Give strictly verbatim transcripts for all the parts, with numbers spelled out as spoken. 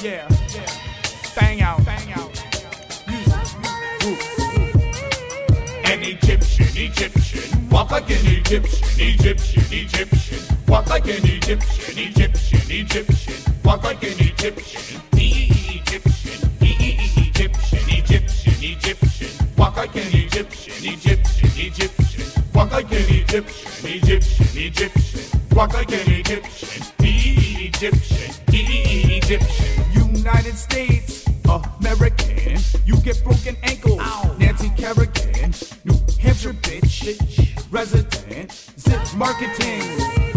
Yeah, yeah. Bang out, bang out. An Egyptian, Egyptian, walk like an Egyptian, Egyptian, Egyptian, walk like an Egyptian, Egyptian, Egyptian, walk like an Egyptian, Egyptian, Egyptian, Egyptian, Egyptian, walk like an Egyptian, Egyptian, Egyptian, walk like an Egyptian, Egyptian, Egyptian, walk like an Egyptian, Egyptian, Egyptian. United States, American, you get broken ankles. Ow. Nancy Kerrigan, New Hampshire bitch, resident, zip marketing,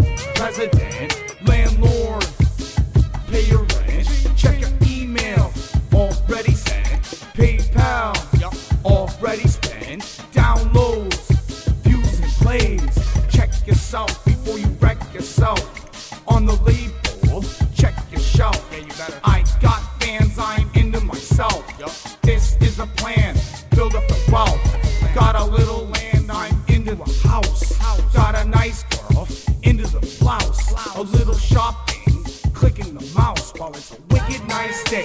president, landlord, pay your rent, check your email, already sent, PayPal, already spent, downloads, views and plays, check yourself before you wreck yourself, on the label, check your shelf, yeah, you better. I got fans, I'm into myself, yep. This is a plan, build up the wealth, got a little land, I'm into a house, house. Got a nice girl, into the blouse, blouse. A little shopping, clicking the mouse, while it's a wicked nice day,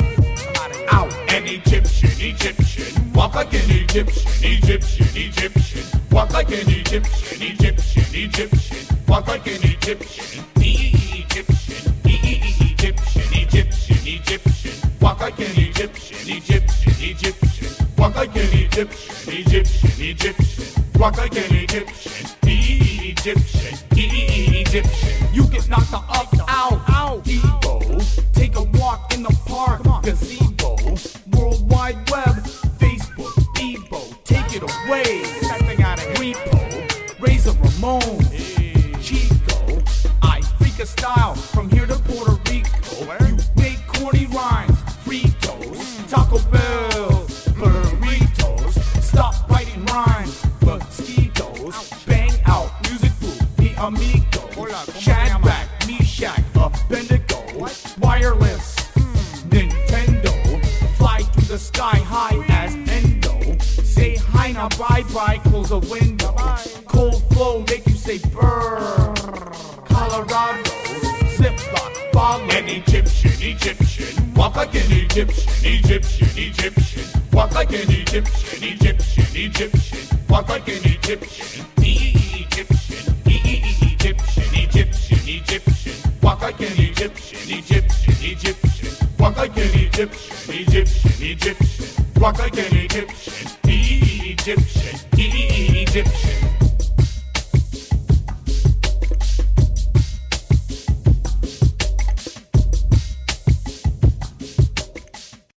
out. An Egyptian, Egyptian, walk like an Egyptian, Egyptian, Egyptian, walk like an Egyptian, Egyptian, Egyptian, walk like an Egyptian, Egyptian, Egyptian, Egyptian, Egyptian, walk like an Egyptian, Egyptian, Egyptian, walk like an Egyptian, Egyptian, Egyptian, walk like an Egyptian, Egyptian, Egyptian. You get knocked the up, out, out, Debo. Take a walk in the park, gazebo. World Wide Web, Facebook, Debo. Take it away. That thing out of Repo, Razor Ramon, hey. Chico. I freak a style from here to Puerto Rico. Where? You make corny rhymes, Fritos, mm. Taco Bell, burritos. Stop biting rhymes, mosquitoes. Bang out, music group, mi amigo. Shadrach, Meshach, Abednego. Wireless, mm. Nintendo. Fly through the sky high as Endo. Say hi now, bye bye, close a window. Bye. Cold flow make you say brrr. Colorado, Ziploc, follow. An Egyptian, Egyptian, walk like an Egyptian, Egyptian, Egyptian, walk like an Egyptian, Egyptian, Egyptian, walk like an Egyptian, Egyptian, Egyptian, Egyptian, Egyptian, walk like an Egyptian, Egyptian, Egyptian, walk like an Egyptian, Egyptian, Egyptian, walk like an Egyptian, Egyptian, Egyptian.